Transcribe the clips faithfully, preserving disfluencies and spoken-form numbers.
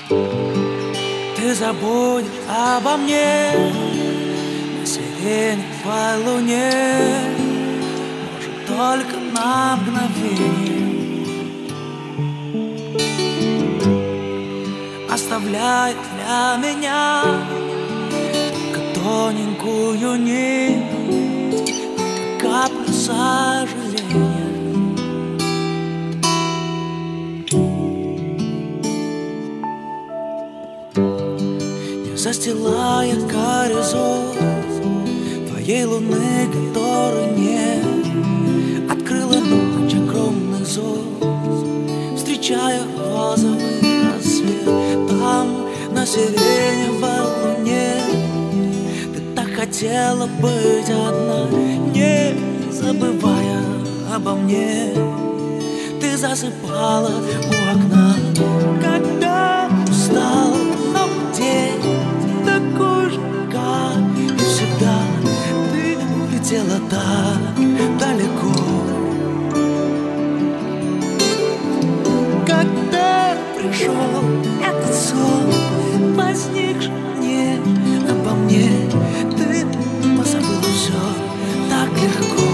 Ты забудешь обо мне на сиреневой луне, может, только на мгновение, оставляя для меня только тоненькую нить, каплю сожаления. Застилая горизонт твоей луны, которой нет, открыла ночь огромный зонт, встречая розовый рассвет. Там, на сиреневой луне, ты так хотела быть одна, не забывая обо мне. Ты засыпала у окна, когда устал, но день такой же, как и всегда. Ты улетела так далеко. Когда пришел этот сон, возникший мне обо мне, ты позабыла все так легко.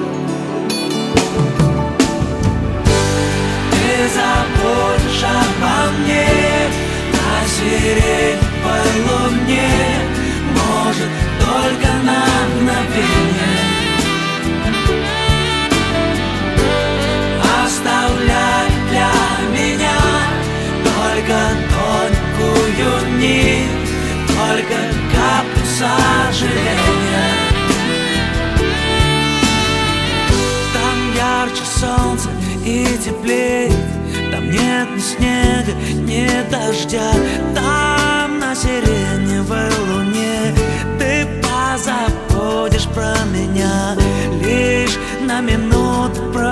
Ты забудешь обо мне на сиреневой луне, может, только на мгновение, оставляя для меня только тонкую нить, только каплю сожаления. Там ярче солнце и теплее, там нет ни снега, ни дождя. Там на сиреневой луне ты позабудешь про меня, лишь на минуту про